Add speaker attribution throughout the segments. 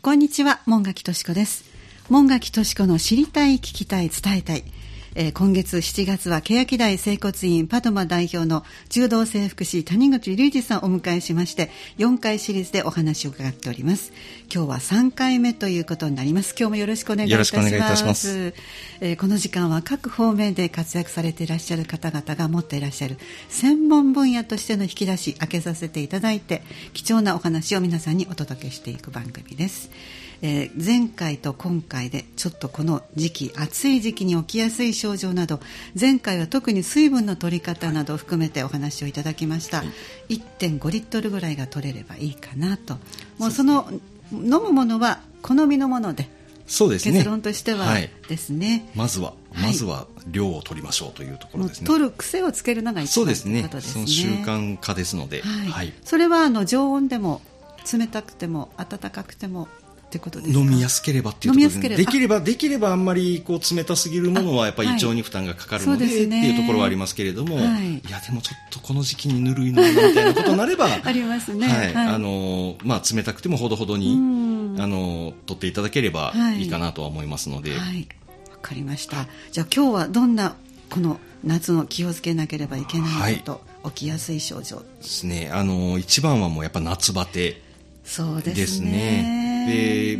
Speaker 1: こんにちは、門垣敏子です。門垣敏子の知りたい、聞きたい、伝えたい。今月7月は欅台整骨院パドマ代表の柔道整復師谷口隆二さんをお迎えしまして、4回シリーズでお話を伺っております。今日は3回目ということになります。今日もよろしくお願いいたします。
Speaker 2: よろしくお願いいたします。
Speaker 1: この時間は各方面で活躍されていらっしゃる方々が持っていらっしゃる専門分野としての引き出し開けさせていただいて、貴重なお話を皆さんにお届けしていく番組です。前回と今回でちょっとこの時期、暑い時期に起きやすい症状など、前回は特に水分の取り方などを含めてお話をいただきました。1.5 リットルぐらいが取れればいいかなと。もうその飲むものは好みのもので、
Speaker 2: そうですね、
Speaker 1: 結論としてはですね、
Speaker 2: まずは量を取りましょうというところですね。
Speaker 1: 取る癖をつけるのが一番ということですね。
Speaker 2: その習慣化ですので、
Speaker 1: それは常温でも冷たくても温かくてもってことですか？
Speaker 2: 飲みやすければっていうところですね。できればあんまり冷たすぎるものはやっぱり胃腸に負担がかかるので、っていうところはありますけれども、いやでもちょっとこの時期にぬるいなみたいなことになれば
Speaker 1: ありますね。
Speaker 2: 冷たくてもほどほどに取っていただければいいかなとは思いますので。わ
Speaker 1: かりました。じゃあ今日はどんなこの夏の気をつけなければいけないこと、起きやすい症状
Speaker 2: ですね。一番はもうやっぱ夏バテ
Speaker 1: そうで
Speaker 2: ですね。で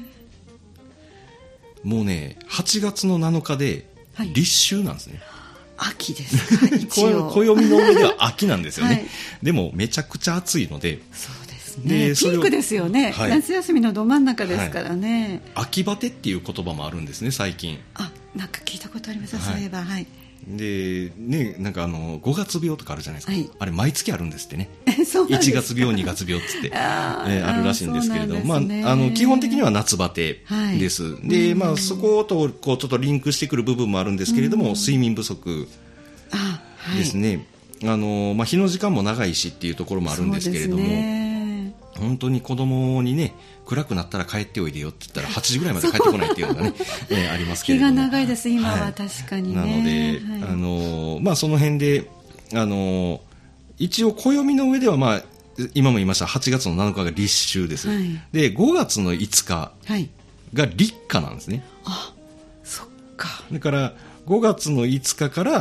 Speaker 2: もうね、8月の7日で立秋なんですね。
Speaker 1: 秋ですか？一応
Speaker 2: 暦の上では秋なんですよね。でもめちゃくちゃ暑いので、
Speaker 1: そうですね、ピークですよね。夏休みのど真ん中ですからね。
Speaker 2: 秋バテっていう言葉もあるんですね、最近。
Speaker 1: なんか聞いたことあります。そういえば。
Speaker 2: でね、なんか5月病とかあるじゃないですか、あれ毎月あるんですってね。
Speaker 1: そうなんですか。
Speaker 2: 1月病2月病ってあるらしいんですけれども、基本的には夏バテです、でそことちょっとリンクしてくる部分もあるんですけれども、睡眠不足ですね。日の時間も長いしっていうところもあるんですけれども、本当に子供にね、暗くなったら帰っておいでよって言ったら8時ぐらいまで帰ってこないっていうのがねありますけれども、
Speaker 1: 日が長いです今は。確かにね。
Speaker 2: なので、その辺で一応暦の上では今も言いました8月の7日が立秋です、で5月の5日が立夏なんですね。
Speaker 1: そっか。
Speaker 2: だから5月の5日から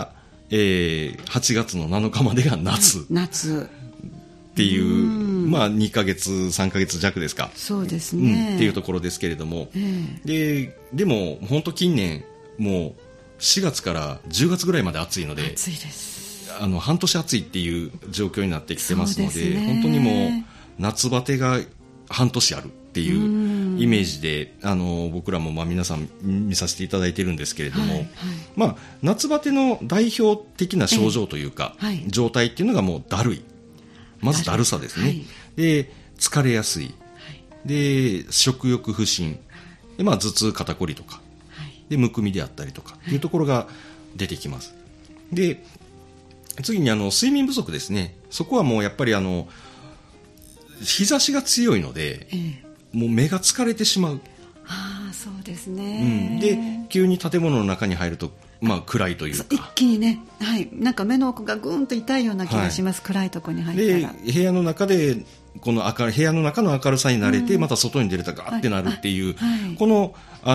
Speaker 2: 、8月の7日までが夏っていう、2ヶ月3ヶ月弱ですか。
Speaker 1: そうですね、
Speaker 2: っていうところですけれども、でも本当近年もう4月から10月ぐらいまで暑いので、
Speaker 1: 暑いです。
Speaker 2: 半年暑いっていう状況になってきてますので、本当にもう夏バテが半年あるっていうイメージで、僕らも皆さん見させていただいているんですけれども、夏バテの代表的な症状というか、状態っていうのがもうだるい、まずだるさですね、で疲れやすい、で食欲不振で、頭痛肩こりとか、でむくみであったりとかっていうところが出てきます。で次に睡眠不足ですね。そこはもうやっぱり日差しが強いので、もう目が疲れてしまう。
Speaker 1: そうですね、
Speaker 2: で急に建物の中に入ると暗いというか、
Speaker 1: 一気にね、なんか目の奥がぐんと痛いような気がします、暗いところに入ったら。
Speaker 2: で部屋の中でこの部屋の中の明るさに慣れて、また外に出るとガーってなるっていう、この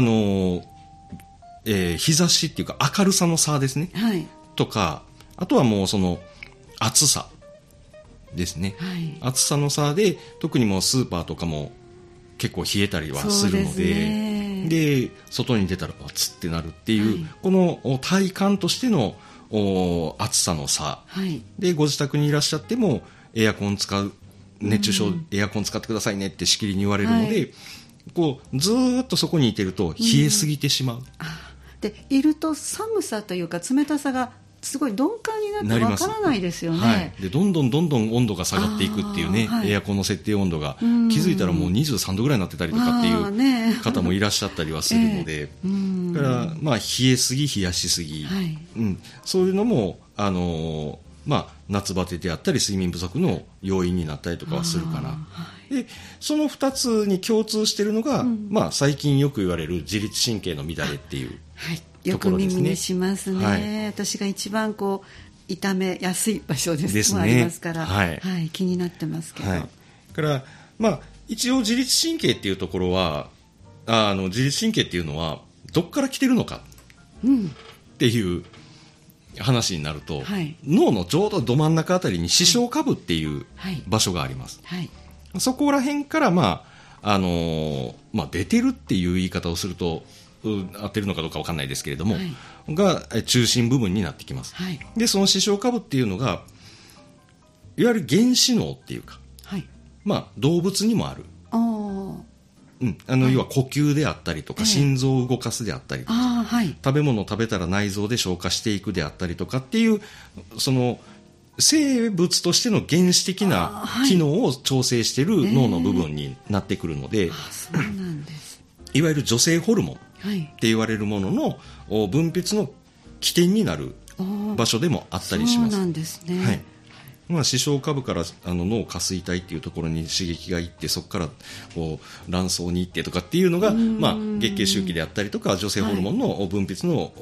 Speaker 2: 日差しっていうか明るさの差ですね、とか、あとはもうその暑さですね、暑さの差で特にもうスーパーとかも結構冷えたりはするので、外に出たら暑ってなるっていう、この体感としての暑さの差、でご自宅にいらっしゃってもエアコン使う、熱中症、エアコン使ってくださいねってしきりに言われるので、ずーっとそこにいてると冷えすぎてしまう、
Speaker 1: でいると寒さというか冷たさがすごい鈍感になってわからないですよね。
Speaker 2: でどんどん温度が下がっていくっていうね、エアコンの設定温度が気づいたらもう23度ぐらいになってたりとかっていう方もいらっしゃったりはするので、だから冷えすぎ冷やしすぎ、そういうのも夏バテであったり睡眠不足の要因になったりとかはするかな。でその2つに共通しているのが、最近よく言われる自律神経の乱れっていう
Speaker 1: よく耳にしますね、私が一番痛めやすい場所ですもありますから、気になってますけど、
Speaker 2: から一応自律神経っていうところは自律神経っていうのはどっから来てるのかっていう話になると、はい、脳のちょうどど真ん中あたりに視床下部っていう場所があります、はいはい、そこら辺から、出てるっていう言い方をすると合ってるのかどうか分かんないですけれども、はい、が中心部分になってきます、はい、でその視床下部っていうのがいわゆる原始脳っていうか、はい、動物にもある、要は呼吸であったりとか、心臓を動かすであったりとか、はい、食べ物を食べたら内臓で消化していくであったりとかっていうその生物としての原始的な機能を調整している脳の部分になってくるので、
Speaker 1: そうなんです。
Speaker 2: いわゆる女性ホルモンって言われるものの分泌の起点になる場所でもあったりします。
Speaker 1: そうなんですね、
Speaker 2: はい視床下部から脳下垂体っていうところに刺激がいって、そこから卵巣に行ってとかっていうのが、月経周期であったりとか女性ホルモンの分泌の、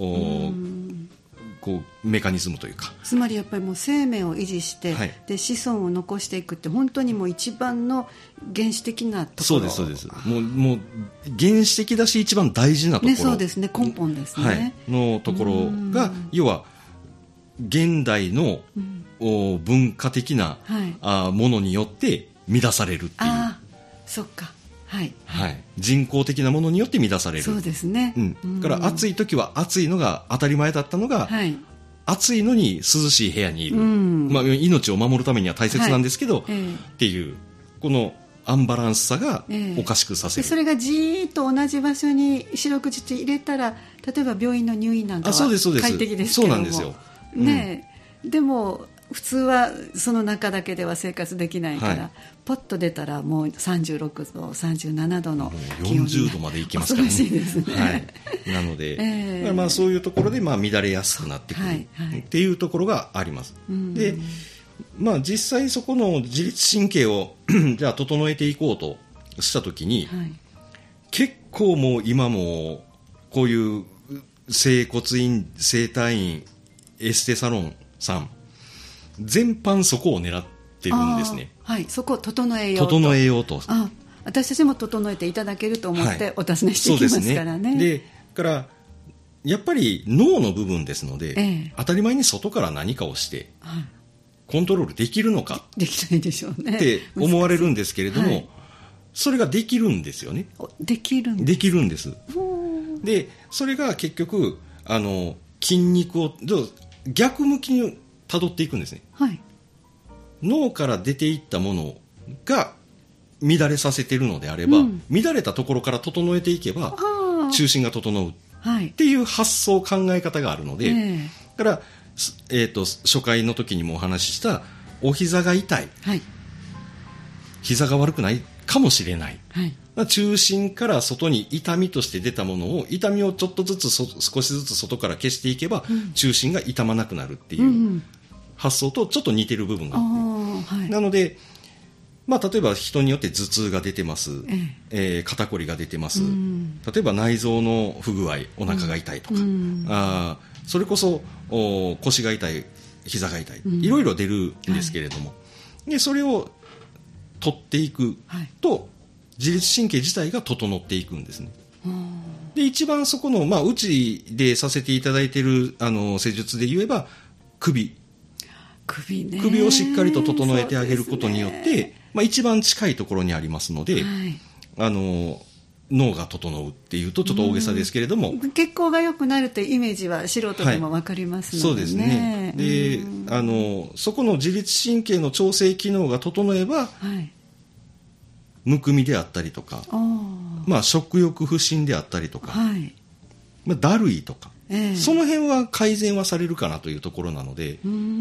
Speaker 2: メカニズムというか、
Speaker 1: つまりやっぱりもう生命を維持して、で子孫を残していくって本当にもう一番の原始的なところ。
Speaker 2: そうですもう原始的だし一番大事なところ、
Speaker 1: そうですね、根本ですね、
Speaker 2: のところが要は現代の文化的な、ものによって乱されるっていう。
Speaker 1: そっか、
Speaker 2: 人工的なものによって乱される。
Speaker 1: そうですね、
Speaker 2: だから暑い時は暑いのが当たり前だったのが、暑いのに涼しい部屋にいる、命を守るためには大切なんですけど、っていうこのアンバランスさがおかしくさせる、
Speaker 1: それがじーっと同じ場所に四六時中入れたら、例えば病院の入院なんかは快適ですけども、そうなんですよ、でも普通はその中だけでは生活できないから、ポッと出たらもう36度37度の気温に
Speaker 2: 40度までいきますからね。
Speaker 1: 恐ろしいですね、
Speaker 2: なので、そういうところで乱れやすくなってくるっていうところがあります、で実際そこの自律神経をじゃあ整えていこうとしたときに、結構もう今もこういう整骨院整体院エステサロンさん全般そこを狙ってるんですね。
Speaker 1: そこを整えようと私たちも整えていただけると思ってお尋ねしていきますからね。
Speaker 2: でからやっぱり脳の部分ですので、当たり前に外から何かをしてコントロールできるのか
Speaker 1: できないでしょうね
Speaker 2: って思われるんですけれども、それができるんですよね。
Speaker 1: できるんです。
Speaker 2: でそれが結局筋肉を逆向きに辿っていくんですね、脳から出ていったものが乱れさせているのであれば、乱れたところから整えていけば中心が整うっていう発想考え方があるので、だから、初回の時にもお話ししたお膝が痛い、膝が悪くないかもしれない、中心から外に痛みとして出たものを痛みをちょっとずつ少しずつ外から消していけば、中心が痛まなくなるっていう発想とちょっと似てる部分があって、なので、例えば人によって頭痛が出てます、肩こりが出てます、例えば内臓の不具合お腹が痛いとか、それこそ腰が痛い膝が痛い、いろいろ出るんですけれども、でそれを取っていくと、自律神経自体が整っていくんですね。で一番そこの、うちでさせていただいている施術で言えば首をしっかりと整えてあげることによって、一番近いところにありますので、脳が整うっていうとちょっと大げさですけれども、
Speaker 1: 血行が良くなるというイメージは素人でも分かりますのでね、
Speaker 2: そうですね。でそこの自律神経の調整機能が整えば、むくみであったりとか、食欲不振であったりとか、だるいとか、その辺は改善はされるかなというところなので、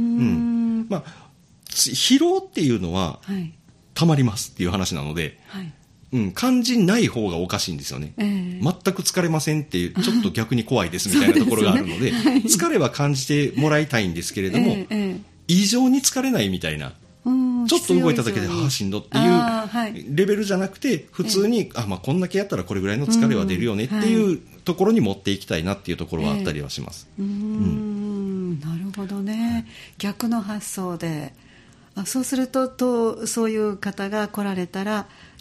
Speaker 2: 疲労っていうのはたまりますっていう話なので、感じない方がおかしいんですよね、全く疲れませんっていうちょっと逆に怖いですみたいなところがあるので、疲れは感じてもらいたいんですけれども、異常に疲れないみたいな、ちょっと動いただけでしんどっていうレベルじゃなくて、普通にこんだけやったらこれぐらいの疲れは出るよねっていうところに持っていきたいなっていうところはあったりはします。
Speaker 1: なるほどね、逆の発想でそうするとそういう方が来られたら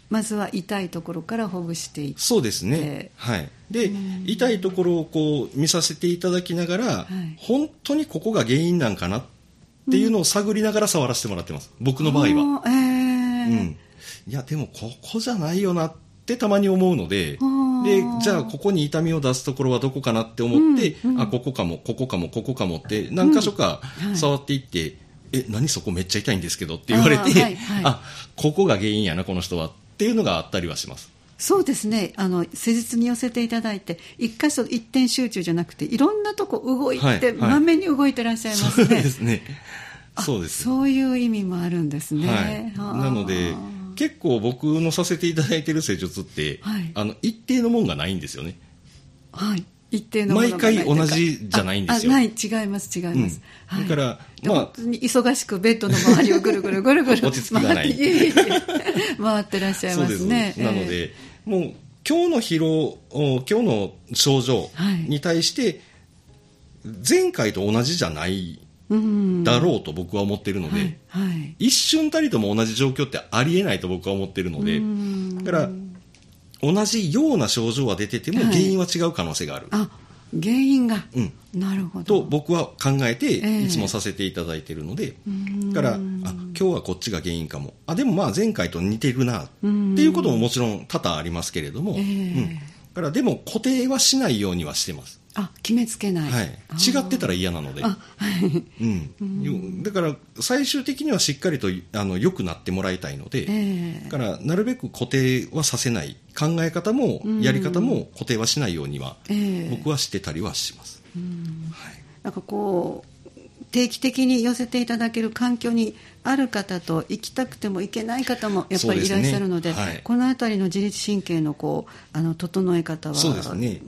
Speaker 1: まずは痛いところからほぐしていって。
Speaker 2: そうですね、はい、で、痛いところをこう見させていただきながら、はい、本当にここが原因なんかなっていうのを探りながら触らせてもらってます、僕の場合は。いやでもここじゃないよなってたまに思うので、でじゃあここに痛みを出すところはどこかなって思って、あここかもここかもここかもって何箇所か触っていって、何そこめっちゃ痛いんですけどって言われて、はいはい、あここが原因やなこの人はっていうのがあったりはします。
Speaker 1: そうですね、施術に寄せていただいて一箇所一点集中じゃなくていろんなとこ動いて、はいはい、まめに動いてらっしゃいますね。
Speaker 2: そうですね、そうです。
Speaker 1: そういう意味もあるんですね、
Speaker 2: はい、なので結構僕のさせていただいている施術って、はい、一定のもんがないんですよね。
Speaker 1: はい、一定のものがない
Speaker 2: 毎回同じじゃないんですよ。
Speaker 1: ない、違います違います、
Speaker 2: だから、
Speaker 1: 本当に忙しくベッドの周りをぐるぐるぐるぐる
Speaker 2: 落ち着きがない
Speaker 1: 回ってらっしゃいますね。
Speaker 2: なので、もう今日の疲労、今日の症状に対して前回と同じじゃないだろうと僕は思っているので、はいはい、一瞬たりとも同じ状況ってありえないと僕は思っているので、だから同じような症状は出てても原因は違う可能性がある、
Speaker 1: はい、原因が、なるほど
Speaker 2: と僕は考えていつもさせていただいているので、だから今日はこっちが原因かも、でもまあ前回と似てるなっていうことももちろん多々ありますけれども、だからでも固定はしないようにはしてます。
Speaker 1: 決めつけない、
Speaker 2: はい、違ってたら嫌なので、だから最終的にはしっかりと良くなってもらいたいので、だからなるべく固定はさせない、考え方もやり方も固定はしないようには、僕はしてたりはします。
Speaker 1: はい、なんかこう定期的に寄せていただける環境にある方と行きたくても行けない方もやっぱりいらっしゃるの で、はい、このあたりの自律神経の整え方は
Speaker 2: そうですね、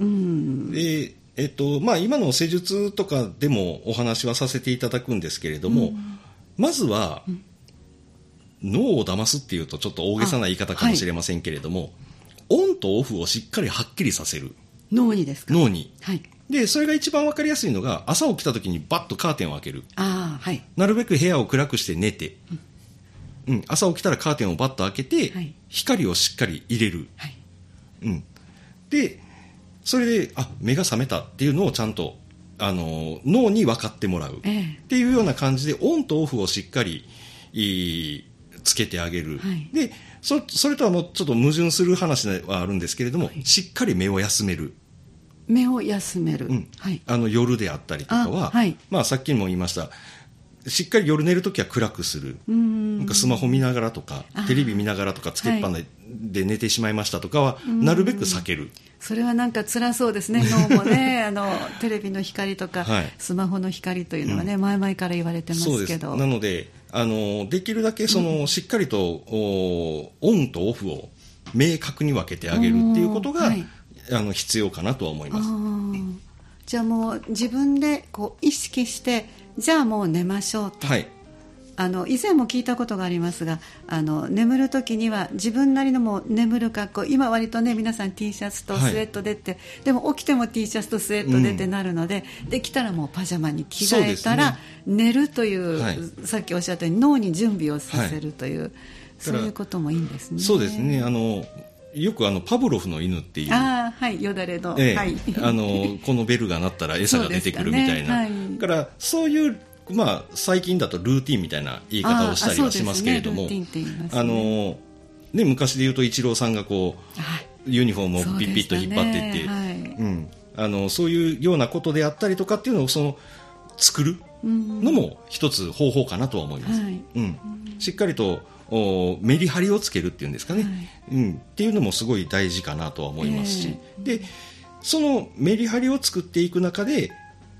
Speaker 2: 今の施術とかでもお話はさせていただくんですけれども、まずは、脳を騙すっていうとちょっと大げさな言い方かもしれませんけれども、オンとオフをしっかりはっきりさせる。
Speaker 1: 脳にですか？
Speaker 2: 脳に、
Speaker 1: はい、
Speaker 2: でそれが一番分かりやすいのが朝起きた時にバッとカーテンを開ける。
Speaker 1: はい、
Speaker 2: なるべく部屋を暗くして寝て、朝起きたらカーテンをバッと開けて、はい、光をしっかり入れる、はい、でそれで目が覚めたっていうのをちゃんと脳に分かってもらうっていうような感じで、オンとオフをしっかりつけてあげる、はい、でそれとはもうちょっと矛盾する話ではあるんですけれども、はい、しっかり目を休める。
Speaker 1: 目を休める、はい、
Speaker 2: 夜であったりとかは、はい、さっきも言いました、しっかり夜寝るときは暗くする。なんかスマホ見ながらとかテレビ見ながらとかつけっぱなで寝てしまいましたとかは、なるべく避ける。
Speaker 1: それはなんか辛そうですね、脳もねテレビの光とか、はい、スマホの光というのはね、前々から言われてますけど。そうです。
Speaker 2: なのでできるだけしっかりとオンとオフを明確に分けてあげるっていうことが、必要かなとは思います。
Speaker 1: じゃあもう自分で意識して、じゃあもう寝ましょうと、はい、以前も聞いたことがありますが、眠るときには自分なりのもう眠る格好、今割とね皆さん T シャツとスウェットでって、でも起きても T シャツとスウェットでってなるので、できたらもうパジャマに着替えたら寝るという、さっきおっしゃったように脳に準備をさせるという、そういうこともいいんですね。
Speaker 2: そうですね、よくパブロフの犬っていう、
Speaker 1: よだれの、
Speaker 2: このベルが鳴ったら餌が出てくるみたいな、だからそういう最近だとルーティンみたいな言い方をしたりはしますけれども、昔で言うとイチローさんがユニフォームをピッピッと引っ張っていって、そういうようなことであったりとかっていうのを作るのも一つ方法かなとは思います。しっかりとメリハリをつけるっていうんですかね、っていうのもすごい大事かなとは思いますし、でそのメリハリを作っていく中で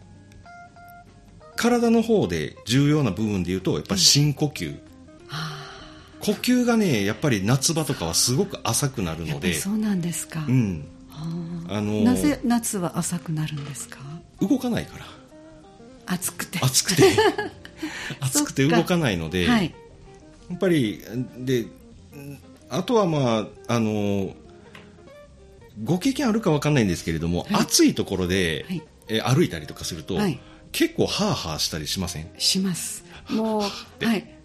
Speaker 2: 体の方で重要な部分でいうとやっぱり深呼吸、呼吸がねやっぱり夏場とかはすごく浅くなるので。
Speaker 1: そうなんですか。なぜ夏は浅くなるんですか？
Speaker 2: 動かないから。
Speaker 1: 暑くて
Speaker 2: 暑くて動かないので、やっぱりで、あとはご経験あるか分かんないんですけれども、暑いところで、歩いたりとかすると、結構ハーハーしたりしません？
Speaker 1: します。もう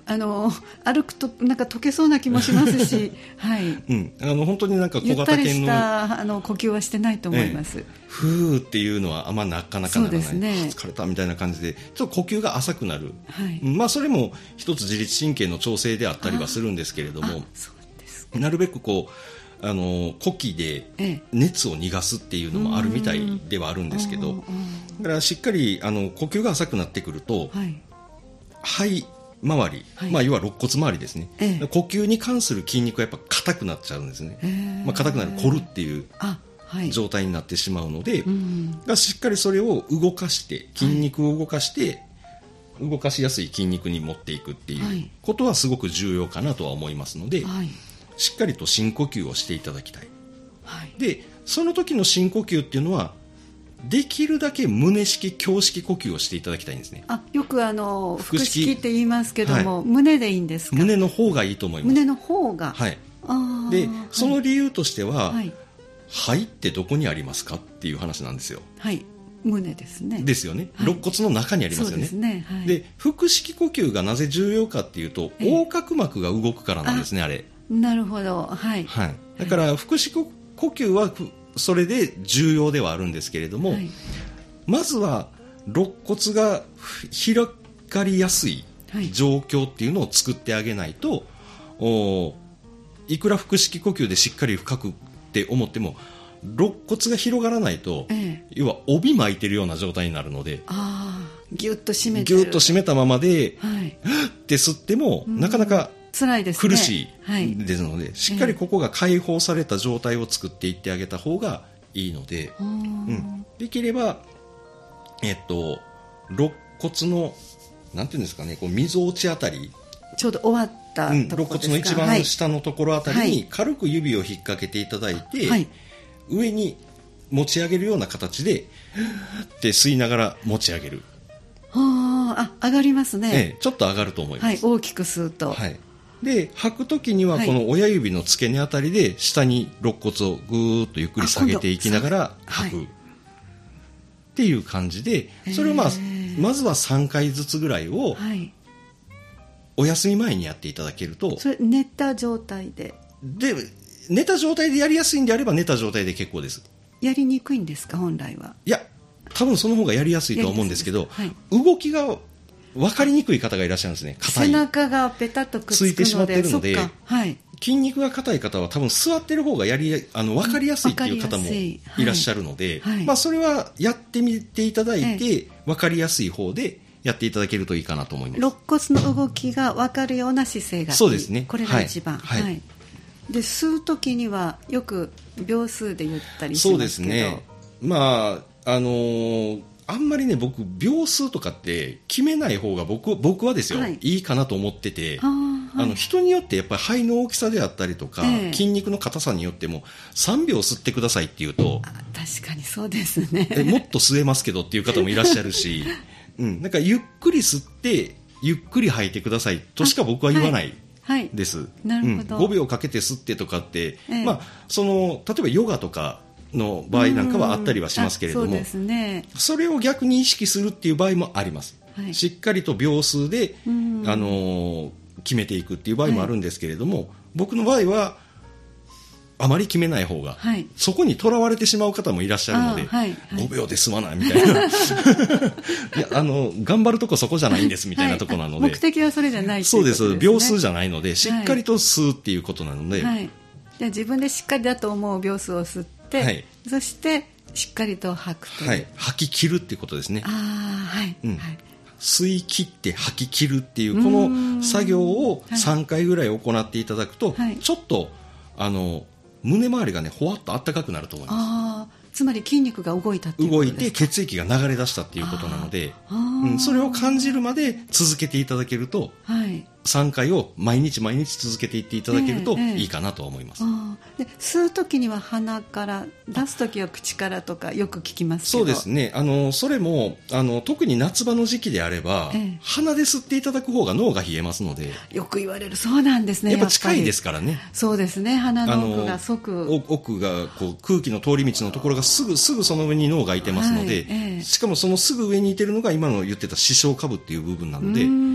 Speaker 1: 歩くとなんか溶けそうな気もしますし、はい、
Speaker 2: 本当になんか小型犬の
Speaker 1: ゆったりした呼吸はしてないと思います。
Speaker 2: ふーっていうのはあんまなかなかならない。
Speaker 1: そうですね、
Speaker 2: 疲れたみたいな感じでちょっと呼吸が浅くなる、
Speaker 1: はい、
Speaker 2: それも一つ自律神経の調整であったりはするんですけれども、
Speaker 1: そうです、
Speaker 2: なるべくこう呼気で熱を逃がすっていうのもあるみたいではあるんですけど、だからしっかり呼吸が浅くなってくると、肺周り、要は肋骨周りですね、呼吸に関する筋肉がやっぱ硬くなっちゃうんですね、硬くなる、凝るっていう状態になってしまうので、しっかりそれを動かして筋肉を動かして、動かしやすい筋肉に持っていくっていうことはすごく重要かなとは思いますので、しっかりと深呼吸をしていただきたい、でその時の深呼吸っていうのはできるだけ胸式胸式呼吸をしていただきたいんですね。
Speaker 1: よく腹式って言いますけども、胸でいいんですか？
Speaker 2: 胸の方がいいと思います。
Speaker 1: 胸の方が、
Speaker 2: でその理由としては、肺ってどこにありますかっていう話なんですよ。
Speaker 1: 胸ですね。
Speaker 2: ですよね、肋骨の中にありますよね。そうですね、で腹式呼吸がなぜ重要かっていうと、横隔膜が動くからなんですね、あれ。
Speaker 1: なるほど、
Speaker 2: だから腹式呼吸はそれで重要ではあるんですけれども、まずは肋骨が広がりやすい状況っていうのを作ってあげないと、いくら腹式呼吸でしっかり深くって思っても肋骨が広がらないと、要は帯巻いてるような状態になるので、
Speaker 1: ギュッと締めて
Speaker 2: ギュッと締めたままで、って吸ってもなかなか
Speaker 1: 辛いですね、
Speaker 2: 苦しいですので、しっかりここが解放された状態を作っていってあげた方がいいので、できれば、肋骨のなんていうんですかね、こうみぞおちあたり、
Speaker 1: ちょうど終わったところですか、
Speaker 2: 肋骨の一番下のところあたりに軽く指を引っ掛けていただいて、上に持ち上げるような形でって吸いながら持ち上げる。
Speaker 1: 上がりますね、
Speaker 2: ちょっと上がると思います、
Speaker 1: 大きく吸うと、
Speaker 2: で吐くときにはこの親指の付け根あたりで下に肋骨をぐーっとゆっくり下げていきながら吐くっていう感じで、それをまずは3回ずつぐらいをお休み前にやっていただけると、
Speaker 1: それ寝た状態で
Speaker 2: 寝た状態でやりやすいんであれば寝た状態で結構です。
Speaker 1: やりにくいんですか、本来は？
Speaker 2: いや、多分その方がやりやすいとは思うんですけど、動きが分かりにくい方がいらっしゃるんですね。
Speaker 1: 背中がペタッとくっつくので、
Speaker 2: ついてしまっているので、筋肉が硬い方は多分座ってる方が分かりやすいっていう方もいらっしゃるので、それはやってみていただいて、分かりやすい方でやっていただけるといいかなと思います。
Speaker 1: 肋骨の動きが分かるような姿勢がいい。
Speaker 2: そうですね、
Speaker 1: これが一番、で吸うときにはよく秒数で言ったりしますけど、そうですね、
Speaker 2: あんまりね、僕秒数とかって決めない方が僕はですよ、いいかなと思ってて、人によってやっぱり肺の大きさであったりとか、筋肉の硬さによっても3秒吸ってくださいっていうと、
Speaker 1: 確かにそうですね、
Speaker 2: もっと吸えますけどっていう方もいらっしゃるし、なんかゆっくり吸ってゆっくり吐いてくださいとしか僕は言わないです。
Speaker 1: なるほど、
Speaker 2: 5秒かけて吸ってとかって、例えばヨガとかの場合なんかはあったりはしますけれども、
Speaker 1: そうですね、
Speaker 2: それを逆に意識するっていう場合もあります、しっかりと秒数で、決めていくっていう場合もあるんですけれども、僕の場合はあまり決めない方が、そこにとらわれてしまう方もいらっしゃるので、5秒で済まないみたいな、いや頑張るとこそこじゃないんですみたいなとこなので、
Speaker 1: 目的はそれじゃないっていうことですね。
Speaker 2: そうです、秒数じゃないので、しっかりと吸うっていうことなので、
Speaker 1: じゃあ自分でしっかりだと思う秒数を吸って、そしてしっかりと吐くという、
Speaker 2: 吐き切るっていうことですね。吸い切って吐き切るっていうこの作業を3回ぐらい行っていただくと、ちょっと胸周りがね、ほわっとあったかくなると思います。
Speaker 1: つまり筋肉が動いたっていうことですか？
Speaker 2: 動いて血液が流れ出したっていうことなので、それを感じるまで続けていただけると、3回を毎日毎日続けていっていただけるといいかなと思います。
Speaker 1: で吸うときには鼻から出すときは口からとかよく聞きますけど、
Speaker 2: そうですね、それも特に夏場の時期であれば、鼻で吸っていただく方が脳が冷えますので、
Speaker 1: よく言われる。そうなんですね、
Speaker 2: やっぱ近いですからね。
Speaker 1: そうですね、鼻の奥が
Speaker 2: 奥がこう空気の通り道のところがすぐその上に脳がいてますので、しかもそのすぐ上にいてるのが今の言ってた視床下部っていう部分なので、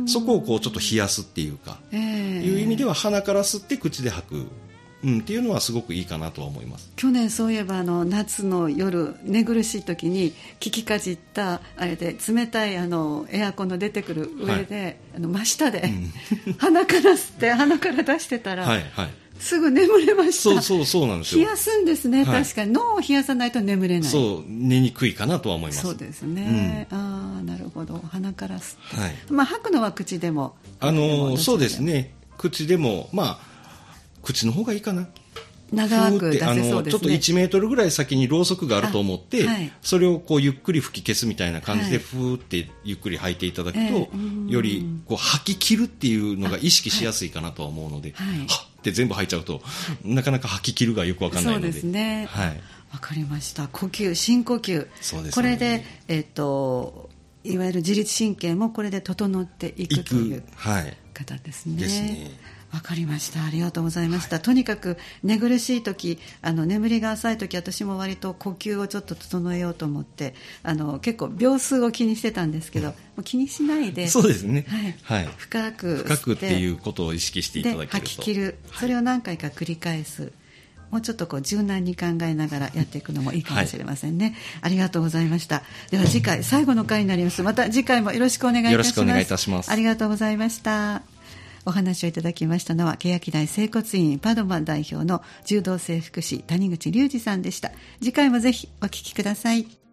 Speaker 2: そこをこうちょっと冷やすっていうか、いう意味では鼻から吸って口で吐く、っていうのはすごくいいかなとは思います。
Speaker 1: 去年そういえば夏の夜寝苦しい時に聞きかじったあれで冷たいエアコンの出てくる上で、真下で、鼻から吸って鼻から出してたら、すぐ眠れました。
Speaker 2: そうなんですよ。
Speaker 1: 冷やすんですね、確かに脳を冷やさないと眠れない。
Speaker 2: そう、寝にくいかなとは思います。
Speaker 1: そうですね、なるほど。鼻から吸って、吐くのは口でも
Speaker 2: そうですね、口でも口の方がいいかな。
Speaker 1: 長く出せそうですね。
Speaker 2: ちょっと1メートルぐらい先にろうそくがあると思って、それをこうゆっくり吹き消すみたいな感じでふーってゆっくり吐いていただくと、よりこう吐き切るっていうのが意識しやすいかなとは思うので、はっって全部吐いちゃうとなかなか吐き切るがよくわかんないので。
Speaker 1: そうですね、わかりました。呼吸、深呼吸、そうですね、これで、いわゆる自律神経もこれで整っていくという方ですね。ですね。わかりました。ありがとうございました。とにかく寝苦しい時、眠りが浅い時、私も割と呼吸をちょっと整えようと思って結構秒数を気にしてたんですけど、もう気にしないで、
Speaker 2: そうですね、
Speaker 1: 深く
Speaker 2: っていうことを意識していただけると、
Speaker 1: 吐き切る、それを何回か繰り返す、もうちょっとこう柔軟に考えながらやっていくのもいいかもしれませんね。ありがとうございました。では次回、最後の回になります。また次回もよろしくお願いいたします。
Speaker 2: よろしくお願いいたします。
Speaker 1: ありがとうございました。お話をいただきましたのは欅台整骨院パドマ代表の柔道整復師谷口隆二さんでした。次回もぜひお聞きください。